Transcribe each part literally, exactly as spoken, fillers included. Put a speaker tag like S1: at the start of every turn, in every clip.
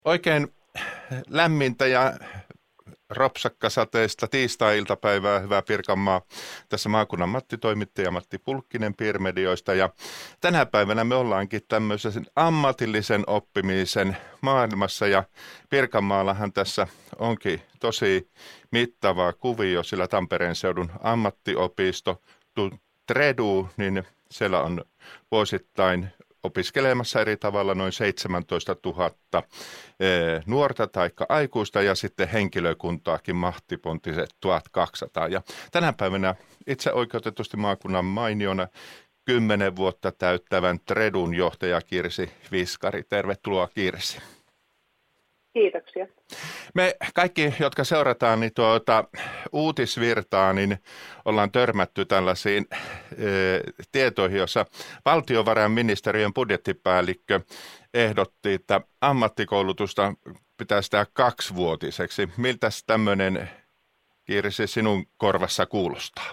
S1: Oikein lämmintä ja ropsakkasateista tiistai-iltapäivää, hyvää Pirkanmaa. Tässä maakunnan Matti-toimittaja Matti Pulkkinen Piirmedioista. Ja tänä päivänä me ollaankin tämmöisen ammatillisen oppimisen maailmassa. Ja Pirkanmaallahan tässä onkin tosi mittava kuvio, sillä Tampereen seudun ammattiopisto Tredu, niin siellä on vuosittain opiskelemassa eri tavalla noin seitsemäntoistatuhatta nuorta tai aikuista ja sitten henkilökuntaakin mahtipontiset tuhatkaksisataa. Ja tänä päivänä itse oikeutetusti maakunnan mainiona kymmenen vuotta täyttävän Tredun johtaja Kirsi Viskari. Tervetuloa Kirsi.
S2: Kiitoksia.
S1: Me kaikki, jotka seurataan niin tuota, uutisvirtaa, niin ollaan törmätty tällaisiin e, tietoihin, jossa valtiovarainministeriön budjettipäällikkö ehdotti, että ammattikoulutusta pitäisi tehdä kaksivuotiseksi. Miltäs tämmöinen, Kirsi, sinun korvassa kuulostaa?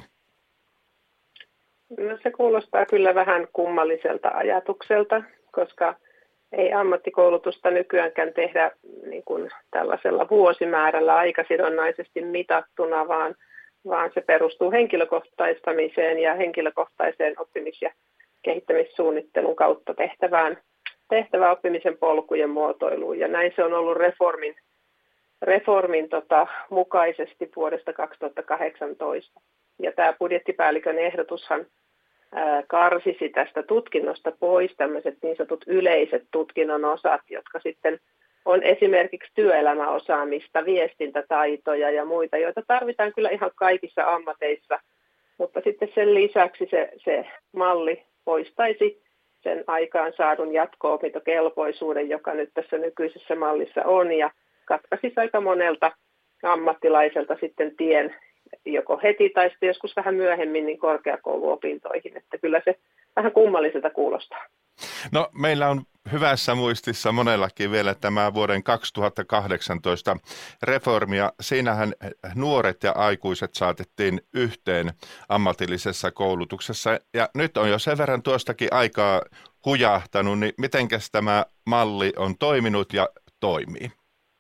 S2: No, se kuulostaa kyllä vähän kummalliselta ajatukselta, koska ei ammattikoulutusta nykyäänkään tehdä niin kuin tällaisella vuosimäärällä aikasidonnaisesti mitattuna, vaan, vaan se perustuu henkilökohtaistamiseen ja henkilökohtaiseen oppimis- ja kehittämissuunnittelun kautta tehtävään, tehtävään oppimisen polkujen muotoiluun. Ja näin se on ollut reformin, reformin tota, mukaisesti vuodesta kaksituhattakahdeksantoista. Ja tämä budjettipäällikön ehdotushan karsisi tästä tutkinnosta pois tämmöiset niin sanotut yleiset tutkinnon osat, jotka sitten on esimerkiksi työelämäosaamista, viestintätaitoja ja muita, joita tarvitaan kyllä ihan kaikissa ammateissa, mutta sitten sen lisäksi se, se malli poistaisi sen aikaan saadun jatko-opintokelpoisuuden, joka nyt tässä nykyisessä mallissa on, ja katkaisisi aika monelta ammattilaiselta sitten tien joko heti tai sitten joskus vähän myöhemmin niin korkeakouluopintoihin, että kyllä se vähän kummalliselta kuulostaa.
S1: No, meillä on hyvässä muistissa monellakin vielä tämä vuoden kaksituhattakahdeksantoista reformi, ja siinähän nuoret ja aikuiset saatettiin yhteen ammatillisessa koulutuksessa, ja nyt on jo sen verran tuostakin aikaa hujahtanut, niin mitenkäs tämä malli on toiminut ja toimii?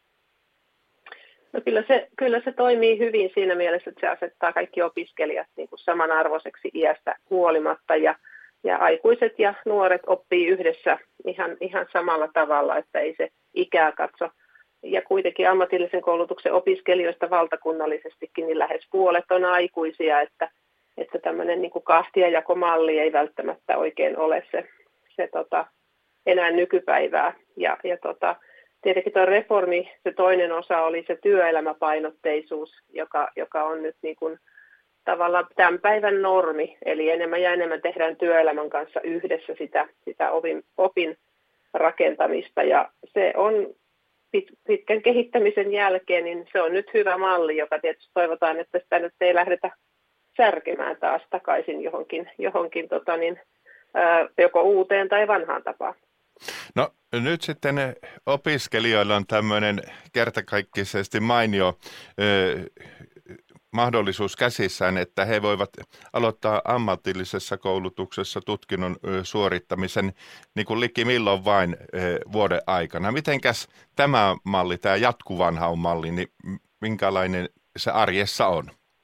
S2: No kyllä se, kyllä se toimii hyvin siinä mielessä, että se asettaa kaikki opiskelijat niin kuin samanarvoiseksi iästä huolimatta ja, ja aikuiset ja nuoret oppii yhdessä ihan, ihan samalla tavalla, että ei se ikää katso. Ja kuitenkin ammatillisen koulutuksen opiskelijoista valtakunnallisestikin niin lähes puolet on aikuisia, että, että tämmöinen niin kuin kahtiajakomalli ei välttämättä oikein ole se, se tota, enää nykypäivää. Ja, ja tota, Tietenkin tuo reformi, se toinen osa oli se työelämäpainotteisuus, joka, joka on nyt niin kuin tavallaan tämän päivän normi. Eli enemmän ja enemmän tehdään työelämän kanssa yhdessä sitä, sitä opin, opin rakentamista. Ja se on pit, pitkän kehittämisen jälkeen, niin se on nyt hyvä malli, joka tietysti toivotaan, että sitä nyt ei lähdetä särkemään taas takaisin johonkin, johonkin tota niin, ää, joko uuteen tai vanhaan tapaan.
S1: No nyt sitten opiskelijoilla on tämmöinen kertakaikkisesti mainio ö, mahdollisuus käsissään, että he voivat aloittaa ammatillisessa koulutuksessa tutkinnon ö, suorittamisen niin kuin liki milloin vain ö, vuoden aikana. Mitenkäs tämä malli, tämä jatkuvanhaun malli, niin minkälainen se arjessa on?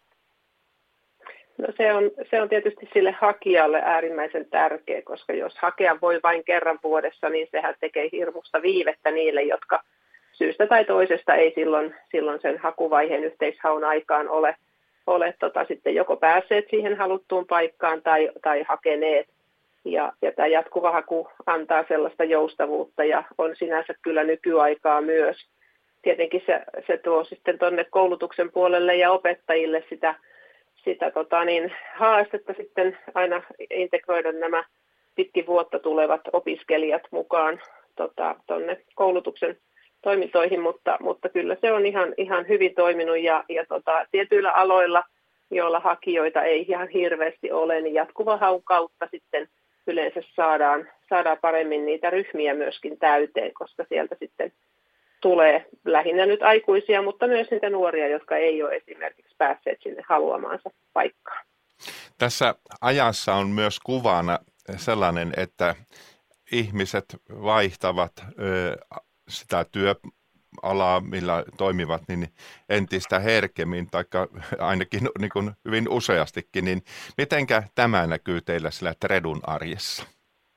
S2: No se on, se on tietysti sille hakijalle äärimmäisen tärkeä, koska jos hakija voi vain kerran vuodessa, niin sehän tekee hirmusta viivettä niille, jotka syystä tai toisesta ei silloin, silloin sen hakuvaiheen yhteishaun aikaan ole, ole tota, sitten joko päässeet siihen haluttuun paikkaan tai, tai hakeneet. Ja, ja tämä jatkuva haku antaa sellaista joustavuutta ja on sinänsä kyllä nykyaikaa myös. Tietenkin se, se tuo sitten tuonne koulutuksen puolelle ja opettajille sitä sitä tota, niin, haastetta sitten aina integroida nämä pitkin vuotta tulevat opiskelijat mukaan tuonne tota, koulutuksen toimintoihin, mutta, mutta kyllä se on ihan, ihan hyvin toiminut ja, ja tota, tietyillä aloilla, joilla hakijoita ei ihan hirveästi ole, niin jatkuvan haun kautta sitten yleensä saadaan, saadaan paremmin niitä ryhmiä myöskin täyteen, koska sieltä sitten tulee lähinnä nyt aikuisia, mutta myös niitä nuoria, jotka ei ole esimerkiksi päässeet sinne haluamaansa paikkaan.
S1: Tässä ajassa on myös kuvana sellainen, että ihmiset vaihtavat ö, sitä työalaa, millä toimivat, niin entistä herkemmin, tai ainakin niin kuin hyvin useastikin, niin mitenkä tämä näkyy teillä sillä Tredun arjessa?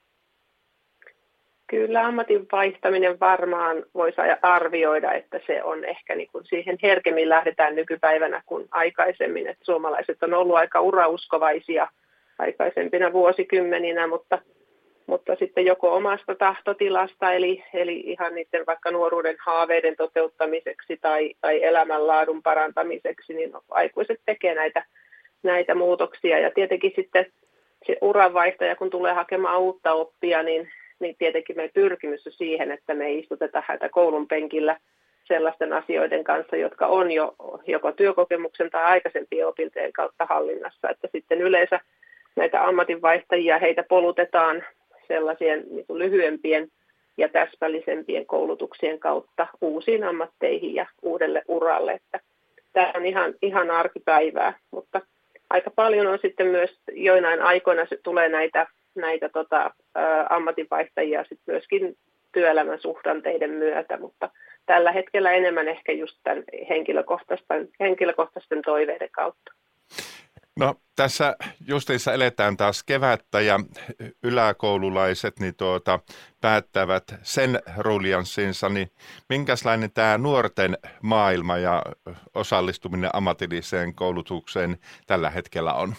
S2: Kyllä ammatin vaihtaminen varmaan voisi arvioida, että se on ehkä niin kuin siihen herkemmin lähdetään nykypäivänä kuin aikaisemmin. Että suomalaiset on ollut aika urauskovaisia aikaisempina vuosikymmeninä, mutta, mutta sitten joko omasta tahtotilasta, eli, eli ihan niiden vaikka nuoruuden haaveiden toteuttamiseksi tai, tai elämänlaadun parantamiseksi, niin aikuiset tekee näitä, näitä muutoksia. Ja tietenkin sitten se uranvaihtaja, kun tulee hakemaan uutta oppia, niin niin tietenkin meidän pyrkimys on siihen, että me ei istuteta häntä koulun penkillä sellaisten asioiden kanssa, jotka on jo joko työkokemuksen tai aikaisempien opintojen kautta hallinnassa. Että sitten yleensä näitä ammatinvaihtajia, heitä polutetaan sellaisien niin kuin lyhyempien ja täsmällisempien koulutuksien kautta uusiin ammatteihin ja uudelle uralle. Että tämä on ihan, ihan arkipäivää, mutta aika paljon on sitten myös joinain aikoina se tulee näitä näitä tota, ä, ammatinvaihtajia sit myöskin työelämän suhdanteiden myötä, mutta tällä hetkellä enemmän ehkä just tämän henkilökohtaisten, henkilökohtaisten toiveiden kautta.
S1: No tässä justiinsa eletään taas kevättä ja yläkoululaiset niin tuota, päättävät sen ruljanssinsa, niin minkälainen tämä nuorten maailma ja osallistuminen ammatilliseen koulutukseen tällä hetkellä on?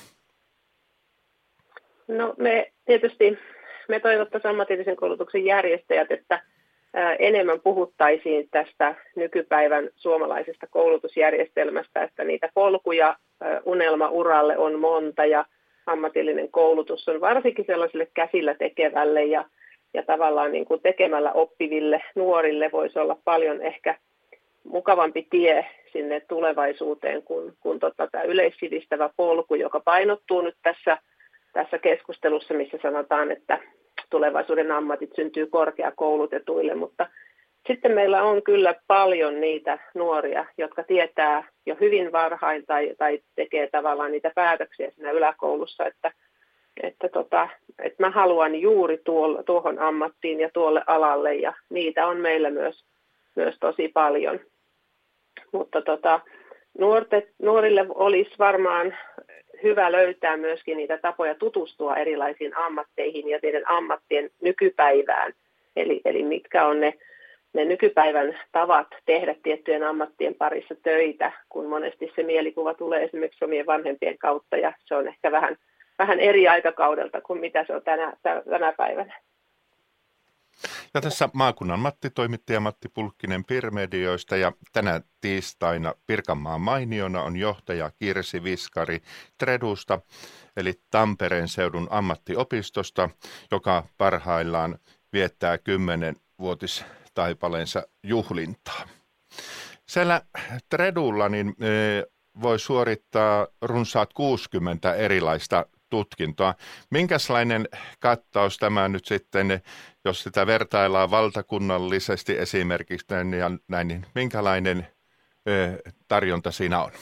S2: No me tietysti me toivottaisiin ammatillisen koulutuksen järjestäjät, että enemmän puhuttaisiin tästä nykypäivän suomalaisesta koulutusjärjestelmästä, että niitä polkuja unelmauralle on monta ja ammatillinen koulutus on varsinkin sellaiselle käsillä tekevälle ja, ja tavallaan niin kuin tekemällä oppiville nuorille voisi olla paljon ehkä mukavampi tie sinne tulevaisuuteen kuin, kuin tota, tämä yleissivistävä polku, joka painottuu nyt tässä tässä keskustelussa, missä sanotaan, että tulevaisuuden ammatit syntyy korkeakoulutetuille, mutta sitten meillä on kyllä paljon niitä nuoria, jotka tietää jo hyvin varhain tai, tai tekee tavallaan niitä päätöksiä siinä yläkoulussa, että, että, tota, että mä haluan juuri tuolle, tuohon ammattiin ja tuolle alalle ja niitä on meillä myös, myös tosi paljon. Mutta tota, nuorte, nuorille olisi varmaan hyvä löytää myöskin niitä tapoja tutustua erilaisiin ammatteihin ja niiden ammattien nykypäivään. Eli, eli mitkä on ne, ne nykypäivän tavat tehdä tiettyjen ammattien parissa töitä, kun monesti se mielikuva tulee esimerkiksi omien vanhempien kautta ja se on ehkä vähän, vähän eri aikakaudelta kuin mitä se on tänä, tänä päivänä.
S1: Ja tässä maakunnan Matti-toimittaja Matti Pulkkinen Pirmedioista ja tänä tiistaina Pirkanmaan Mainiona on johtaja Kirsi Viskari Tredusta, eli Tampereen seudun ammattiopistosta, joka parhaillaan viettää kymmenvuotistaipaleensa juhlintaa. Siellä Tredulla niin, e, voi suorittaa runsaat kuusikymmentä erilaista tutkintoa. Minkälainen kattaus tämä nyt sitten, jos sitä vertaillaan valtakunnallisesti esimerkiksi ja näin, niin minkälainen ö, tarjonta siinä on?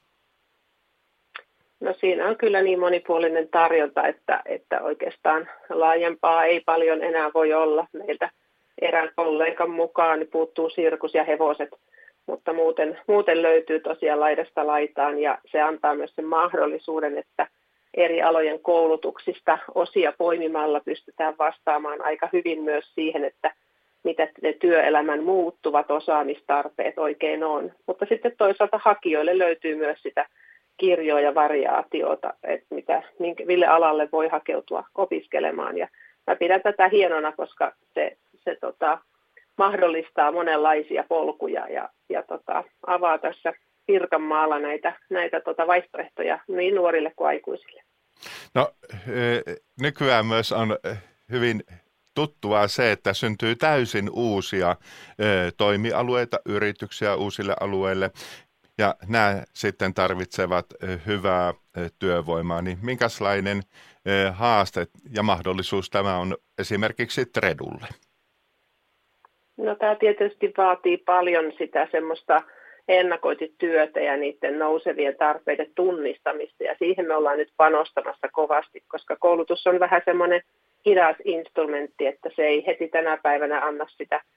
S2: No siinä on kyllä niin monipuolinen tarjonta, että, että oikeastaan laajempaa ei paljon enää voi olla. Meiltä erään kollegan mukaan niin puuttuu sirkus ja hevoset, mutta muuten, muuten löytyy tosiaan laidasta laitaan ja se antaa myös sen mahdollisuuden, että eri alojen koulutuksista osia poimimalla pystytään vastaamaan aika hyvin myös siihen, että mitä ne työelämän muuttuvat osaamistarpeet oikein on. Mutta sitten toisaalta hakijoille löytyy myös sitä kirjoa ja variaatiota, että mitä, mille alalle voi hakeutua opiskelemaan. Ja mä pidän tätä hienona, koska se, se tota, mahdollistaa monenlaisia polkuja ja, ja tota, avaa tässä Pirkanmaalla näitä, näitä tota vaihtoehtoja niin nuorille kuin aikuisille.
S1: No nykyään myös on hyvin tuttua se, että syntyy täysin uusia toimialueita, yrityksiä uusille alueille ja nämä sitten tarvitsevat hyvää työvoimaa. Niin minkälainen haaste ja mahdollisuus tämä on esimerkiksi Tredulle?
S2: No tämä tietysti vaatii paljon sitä semmoista ennakointityötä ja niiden nousevien tarpeiden tunnistamista ja siihen me ollaan nyt panostamassa kovasti, koska koulutus on vähän semmoinen hidas instrumentti, että se ei heti tänä päivänä anna sitä,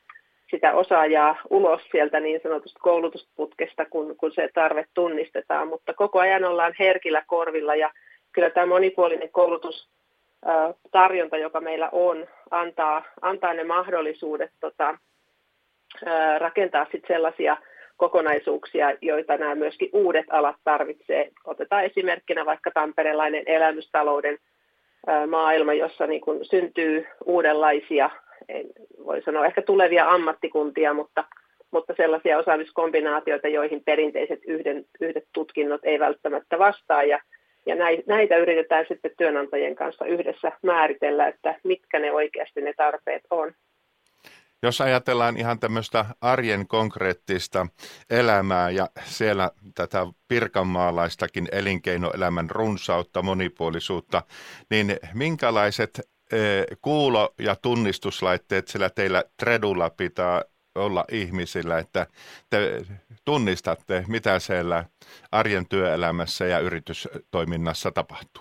S2: sitä osaajaa ulos sieltä niin sanotusta koulutusputkesta, kun, kun se tarve tunnistetaan, mutta koko ajan ollaan herkillä korvilla ja kyllä tämä monipuolinen koulutustarjonta, joka meillä on, antaa, antaa ne mahdollisuudet tota, rakentaa sit sellaisia kokonaisuuksia, joita nämä myöskin uudet alat tarvitsee. Otetaan esimerkkinä vaikka tamperelainen elämystalouden maailma, jossa niin kun syntyy uudenlaisia, voi sanoa ehkä tulevia ammattikuntia, mutta, mutta sellaisia osaamiskombinaatioita, joihin perinteiset yhden, yhdet tutkinnot ei välttämättä vastaa. Ja, ja näitä yritetään sitten työnantajien kanssa yhdessä määritellä, että mitkä ne oikeasti ne tarpeet on.
S1: Jos ajatellaan ihan tämmöistä arjen konkreettista elämää ja siellä tätä pirkanmaalaistakin elinkeinoelämän runsautta, monipuolisuutta, niin minkälaiset kuulo- ja tunnistuslaitteet sillä teillä Tredulla pitää olla ihmisillä, että te tunnistatte, mitä siellä arjen työelämässä ja yritystoiminnassa tapahtuu?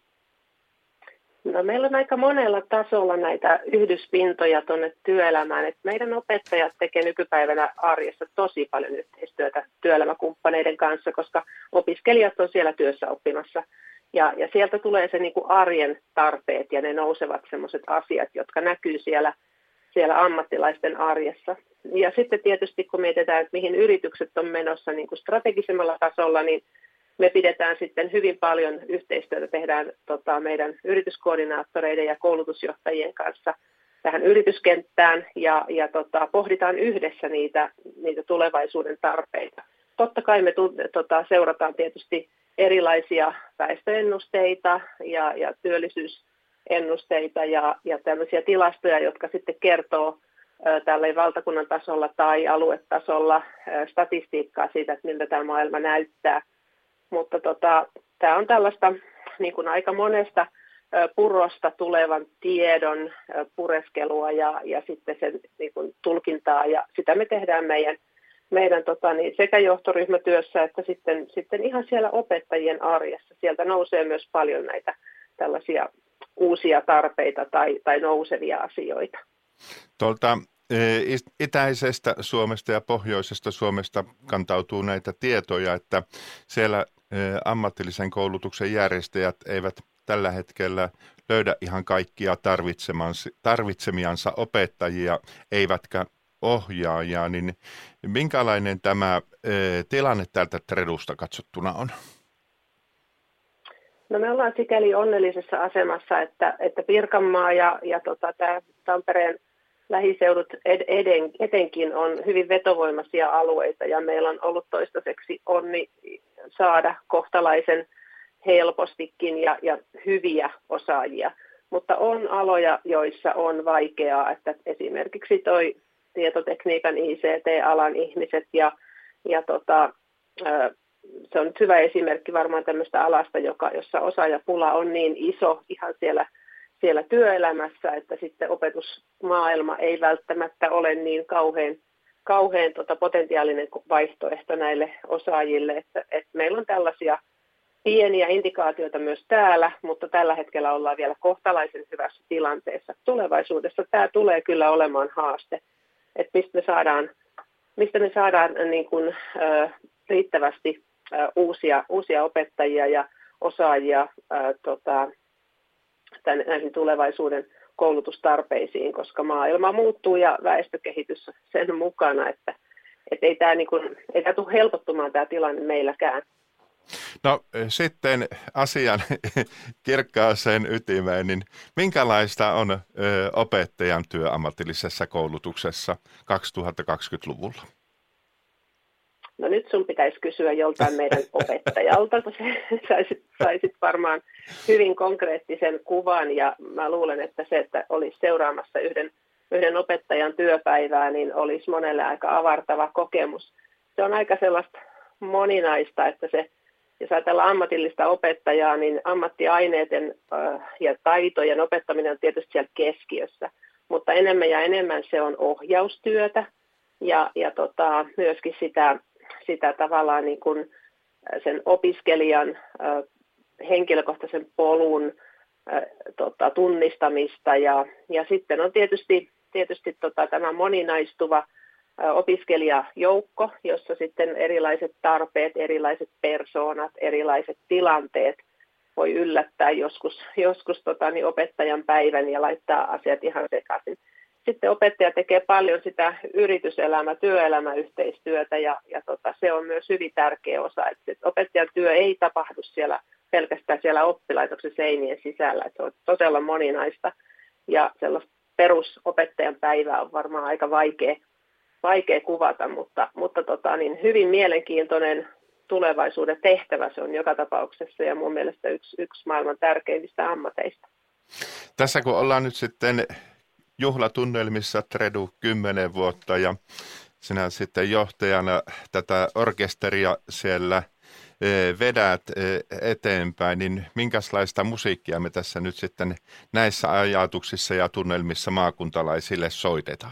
S2: No, meillä on aika monella tasolla näitä yhdyspintoja tuonne työelämään. Et meidän opettajat tekevät nykypäivänä arjessa tosi paljon yhteistyötä työelämäkumppaneiden kanssa, koska opiskelijat on siellä työssä oppimassa. Ja, ja sieltä tulee se niin kuin arjen tarpeet ja ne nousevat sellaiset asiat, jotka näkyy siellä, siellä ammattilaisten arjessa. Ja sitten tietysti kun mietitään, että mihin yritykset on menossa niin kuin strategisemmalla tasolla, niin me pidetään sitten hyvin paljon yhteistyötä, tehdään tota, meidän yrityskoordinaattoreiden ja koulutusjohtajien kanssa tähän yrityskenttään ja, ja tota, pohditaan yhdessä niitä, niitä tulevaisuuden tarpeita. Totta kai me tota, seurataan tietysti erilaisia väestöennusteita ja, ja työllisyysennusteita ja, ja tämmöisiä tilastoja, jotka sitten kertoo ä, tällä valtakunnan tasolla tai aluetasolla ä, statistiikkaa siitä, että miltä tämä maailma näyttää. Mutta tota, tämä on tällaista niin kuin aika monesta ä, purosta tulevan tiedon ä, pureskelua ja, ja sitten sen niin kuin tulkintaa ja sitä me tehdään meidän meidän tota, niin sekä johtoryhmätyössä että sitten, sitten ihan siellä opettajien arjessa. Sieltä nousee myös paljon näitä tällaisia uusia tarpeita tai, tai nousevia asioita.
S1: Tuolta itäisestä Suomesta ja pohjoisesta Suomesta kantautuu näitä tietoja, että siellä ammatillisen koulutuksen järjestäjät eivät tällä hetkellä löydä ihan kaikkia tarvitsemiansa opettajia, eivätkä ohjaajaa, niin minkälainen tämä e, tilanne täältä Tredusta katsottuna on?
S2: No, me ollaan sikäli onnellisessa asemassa, että, että Pirkanmaa ja, ja tota, tämä Tampereen lähiseudut ed, eden, etenkin on hyvin vetovoimaisia alueita ja meillä on ollut toistaiseksi onni saada kohtalaisen helpostikin ja, ja hyviä osaajia, mutta on aloja, joissa on vaikeaa, että esimerkiksi toi tietotekniikan I C T-alan ihmiset ja, ja tota, se on nyt hyvä esimerkki varmaan tämmöistä alasta, joka, jossa osaajapula on niin iso ihan siellä, siellä työelämässä, että sitten opetusmaailma ei välttämättä ole niin kauhean, kauhean tota potentiaalinen vaihtoehto näille osaajille, että, että meillä on tällaisia pieniä indikaatioita myös täällä, mutta tällä hetkellä ollaan vielä kohtalaisen hyvässä tilanteessa. Tulevaisuudessa tämä tulee kyllä olemaan haaste. Että mistä me saadaan, mistä me saadaan niin kuin, ä, riittävästi ä, uusia, uusia opettajia ja osaajia ä, tota, tämän, näihin tulevaisuuden koulutustarpeisiin, koska maailma muuttuu ja väestökehitys sen mukana, että et ei tämä niin kuin, ei tämä tule helpottumaan tämä tilanne meilläkään.
S1: No sitten asian kirkkaaseen ytimeen, niin minkälaista on ö, opettajan työ ammatillisessa koulutuksessa kaksituhattakaksikymmentäluvulla?
S2: No nyt sun pitäisi kysyä joltain meidän opettajalta, kun saisit, saisit varmaan hyvin konkreettisen kuvan ja mä luulen, että se, että olisi seuraamassa yhden, yhden opettajan työpäivää, niin olisi monelle aika avartava kokemus. Se on aika sellaista moninaista, että se jos ajatellaan ammatillista opettajaa, niin ammattiaineiden ja taitojen opettaminen on tietysti siellä keskiössä, mutta enemmän ja enemmän se on ohjaustyötä ja, ja tota, myöskin sitä, sitä tavallaan niin kuin sen opiskelijan henkilökohtaisen polun tota, tunnistamista ja, ja sitten on tietysti tietysti tota, tämä moninaistuva opiskelijajoukko, jossa sitten erilaiset tarpeet, erilaiset persoonat, erilaiset tilanteet voi yllättää joskus, joskus tota, niin opettajan päivän ja laittaa asiat ihan sekaisin. Sitten opettaja tekee paljon sitä yrityselämä, työelämäyhteistyötä ja, ja tota, se on myös hyvin tärkeä osa. Että opettajan työ ei tapahdu siellä pelkästään siellä oppilaitoksen seinien sisällä, että se on todella moninaista ja sellaista perusopettajan päivää on varmaan aika vaikea, vaikea kuvata, mutta, mutta tota, niin hyvin mielenkiintoinen tulevaisuuden tehtävä se on joka tapauksessa ja mun mielestä yksi, yksi maailman tärkeimmistä ammateista.
S1: Tässä kun ollaan nyt sitten juhlatunnelmissa Tredu kymmenen vuotta ja sinä sitten johtajana tätä orkesteria siellä vedät eteenpäin, niin minkälaista musiikkia me tässä nyt sitten näissä ajatuksissa ja tunnelmissa maakuntalaisille soitetaan?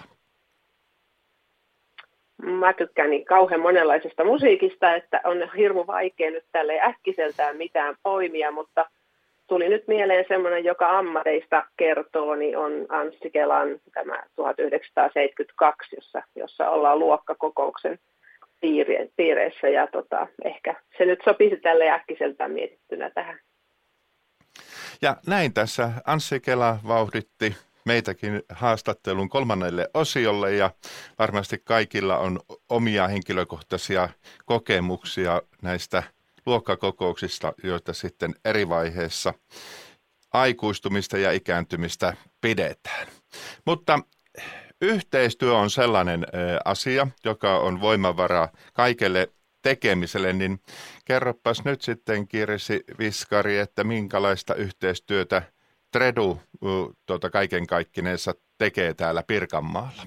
S2: Mä tykkään niin kauhean monenlaisesta musiikista, että on hirmu vaikea nyt tälle äkkiseltään mitään poimia, mutta tuli nyt mieleen semmoinen, joka ammateista kertoo, niin on Anssi Kelan tämä tuhatyhdeksänsataaseitsemänkymmentäkaksi, jossa, jossa ollaan luokkakokouksen piireissä ja tota, ehkä se nyt sopisi tälle äkkiseltään mietittynä tähän.
S1: Ja näin tässä Anssi Kela vauhditti meitäkin haastattelun kolmannelle osiolle ja varmasti kaikilla on omia henkilökohtaisia kokemuksia näistä luokkakokouksista, joita sitten eri vaiheissa aikuistumista ja ikääntymistä pidetään. Mutta yhteistyö on sellainen asia, joka on voimavara kaikelle tekemiselle, niin kerropas nyt sitten Kirsi Viskari, että minkälaista yhteistyötä Tredu tuota, kaiken kaikkinensa tekee täällä Pirkanmaalla?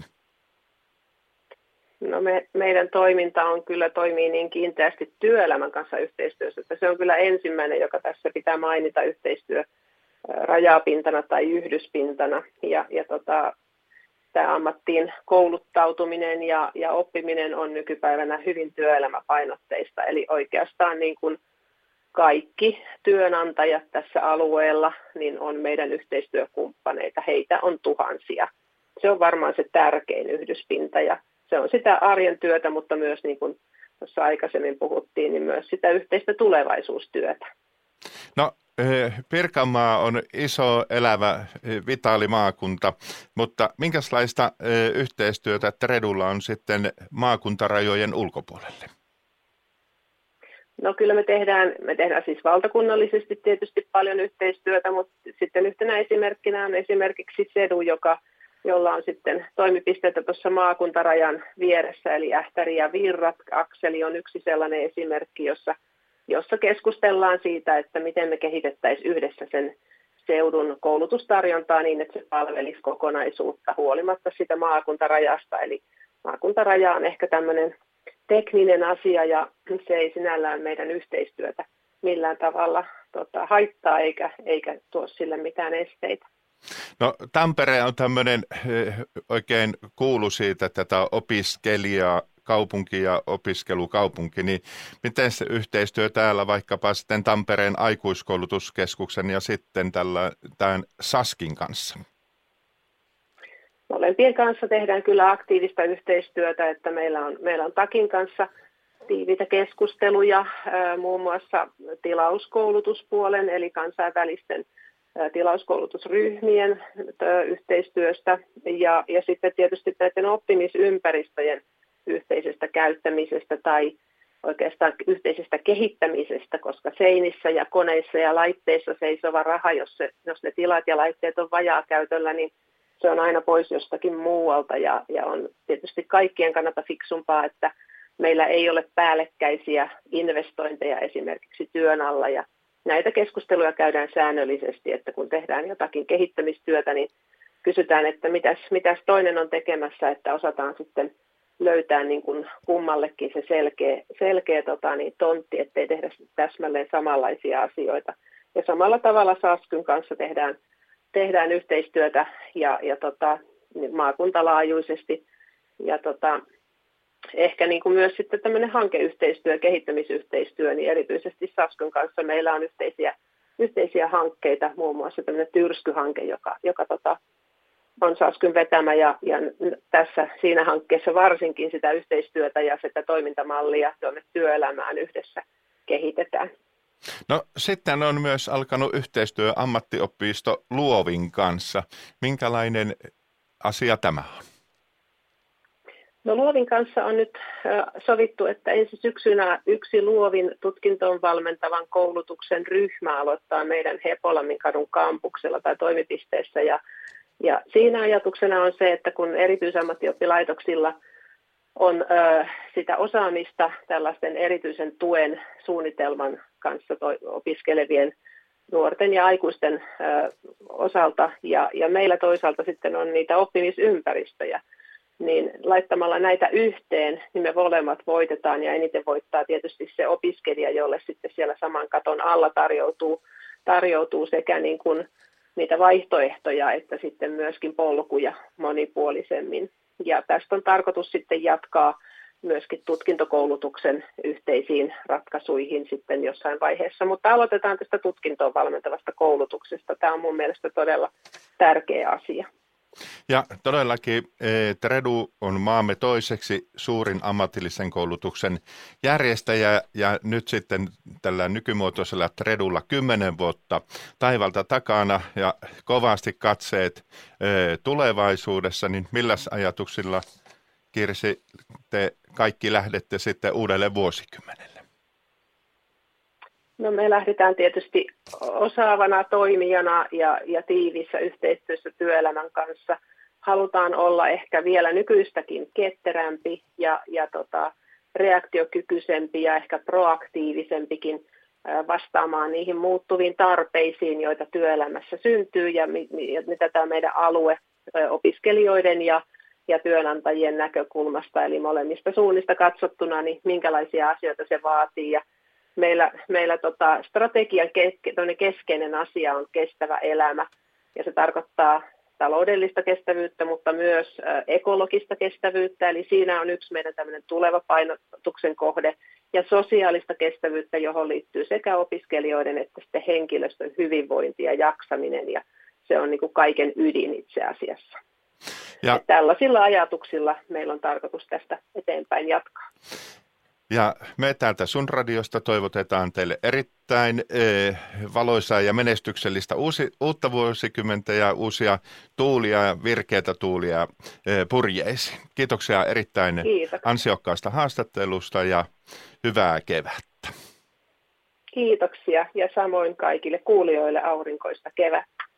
S2: No me, meidän toiminta on kyllä toimii niin kiinteästi työelämän kanssa yhteistyössä, että se on kyllä ensimmäinen, joka tässä pitää mainita yhteistyö rajapintana tai yhdyspintana. Ja, ja tota, tämä ammattiin kouluttautuminen ja, ja oppiminen on nykypäivänä hyvin työelämäpainotteista, eli oikeastaan niin kuin kaikki työnantajat tässä alueella niin on meidän yhteistyökumppaneita. Heitä on tuhansia. Se on varmaan se tärkein yhdyspinta ja se on sitä arjen työtä, mutta myös niin kuin tuossa aikaisemmin puhuttiin, niin myös sitä yhteistä tulevaisuustyötä.
S1: No Pirkanmaa on iso, elävä, vitaali maakunta, mutta minkälaista yhteistyötä Tredulla on sitten maakuntarajojen ulkopuolelle?
S2: No kyllä me tehdään, me tehdään siis valtakunnallisesti tietysti paljon yhteistyötä, mutta sitten yhtenä esimerkkinä on esimerkiksi Sedu, joka, jolla on sitten toimipisteitä tuossa maakuntarajan vieressä, eli Ähtäri ja Virrat. Akseli on yksi sellainen esimerkki, jossa, jossa keskustellaan siitä, että miten me kehitettäisiin yhdessä sen seudun koulutustarjontaa niin, että se palvelisi kokonaisuutta huolimatta sitä maakuntarajasta. Eli maakuntaraja on ehkä tämmöinen tekninen asia ja se ei sinällään meidän yhteistyötä millään tavalla tota, haittaa eikä, eikä tuo sille mitään esteitä.
S1: No Tampere on tämmöinen oikein kuulu siitä tätä opiskelijaa kaupunki ja opiskelukaupunki, niin miten se yhteistyö täällä vaikkapa sitten Tampereen aikuiskoulutuskeskuksen ja sitten tällä, tämän SASKin kanssa?
S2: Molempien kanssa tehdään kyllä aktiivista yhteistyötä, että meillä on, meillä on TAKin kanssa tiiviitä keskusteluja muun muassa tilauskoulutuspuolen eli kansainvälisten tilauskoulutusryhmien yhteistyöstä ja, ja sitten tietysti näiden oppimisympäristöjen yhteisestä käyttämisestä tai oikeastaan yhteisestä kehittämisestä, koska seinissä ja koneissa ja laitteissa seisova raha, jos, se, jos ne tilat ja laitteet on vajaakäytöllä, niin se on aina pois jostakin muualta ja, ja on tietysti kaikkien kannalta fiksumpaa, että meillä ei ole päällekkäisiä investointeja esimerkiksi työn alla ja näitä keskusteluja käydään säännöllisesti, että kun tehdään jotakin kehittämistyötä, niin kysytään, että mitäs, mitäs toinen on tekemässä, että osataan sitten löytää niin kuin kummallekin se selkeä, selkeä tota, niin tontti, ettei tehdä täsmälleen samanlaisia asioita. Ja samalla tavalla SASKyn kanssa tehdään, tehdään yhteistyötä ja, ja tota, niin maakuntalaajuisesti. Ja tota, ehkä niin kuin myös sitten tämmöinen hankeyhteistyö, kehittämisyhteistyö, niin erityisesti SASKyn kanssa meillä on yhteisiä, yhteisiä hankkeita, muun muassa tämmöinen Tyrsky-hanke, joka, joka tota, on Saskyn vetämä ja, ja tässä siinä hankkeessa varsinkin sitä yhteistyötä ja sitä toimintamallia tuonne työelämään yhdessä kehitetään.
S1: No sitten on myös alkanut yhteistyö ammattiopisto Luovin kanssa. Minkälainen asia tämä on?
S2: No Luovin kanssa on nyt sovittu, että ensi syksynä yksi Luovin tutkintoon valmentavan koulutuksen ryhmä aloittaa meidän Hepolamin kadun kampuksella tai toimipisteessä. Ja, ja siinä ajatuksena on se, että kun erityisammattioppilaitoksilla on ö, sitä osaamista tällaisten erityisen tuen suunnitelman kanssa toi, opiskelevien nuorten ja aikuisten ö, osalta ja, ja meillä toisaalta sitten on niitä oppimisympäristöjä, niin laittamalla näitä yhteen, niin me molemmat voitetaan ja eniten voittaa tietysti se opiskelija, jolle sitten siellä saman katon alla tarjoutuu, tarjoutuu sekä niin kuin niitä vaihtoehtoja että sitten myöskin polkuja monipuolisemmin. Ja tästä on tarkoitus sitten jatkaa myöskin tutkintokoulutuksen yhteisiin ratkaisuihin sitten jossain vaiheessa, mutta aloitetaan tästä tutkintoon valmentavasta koulutuksesta. Tämä on mun mielestä todella tärkeä asia.
S1: Ja todellakin Tredu on maamme toiseksi suurin ammatillisen koulutuksen järjestäjä ja nyt sitten tällä nykymuotoisella Tredulla kymmenen vuotta taivalta takana ja kovasti katseet tulevaisuudessa, niin milläs ajatuksilla, Kirsi, te kaikki lähdette sitten uudelle vuosikymmenelle?
S2: No me lähdetään tietysti osaavana toimijana ja, ja tiiviissä yhteistyössä työelämän kanssa. Halutaan olla ehkä vielä nykyistäkin ketterämpi ja, ja tota, reaktiokykyisempi ja ehkä proaktiivisempikin vastaamaan niihin muuttuviin tarpeisiin, joita työelämässä syntyy ja mitä tämä meidän alue opiskelijoiden ja, ja työnantajien näkökulmasta, eli molemmista suunnista katsottuna, niin minkälaisia asioita se vaatii. Ja Meillä, meillä tota, strategian keske, keskeinen asia on kestävä elämä ja se tarkoittaa taloudellista kestävyyttä, mutta myös ä, ekologista kestävyyttä. Eli siinä on yksi meidän tämmöinen tuleva painotuksen kohde ja sosiaalista kestävyyttä, johon liittyy sekä opiskelijoiden että sitten henkilöstön hyvinvointi ja jaksaminen ja se on niin kuin kaiken ydin itse asiassa. Ja tällaisilla ajatuksilla meillä on tarkoitus tästä eteenpäin jatkaa.
S1: Ja me täältä Sun Radiosta toivotetaan teille erittäin eh, valoisaa ja menestyksellistä uusi, uutta vuosikymmentä ja uusia tuulia ja virkeitä tuulia eh, purjeisiin. Kiitoksia erittäin Kiitos. ansiokkaasta haastattelusta ja hyvää kevättä.
S2: Kiitoksia ja samoin kaikille kuulijoille aurinkoista kevättä.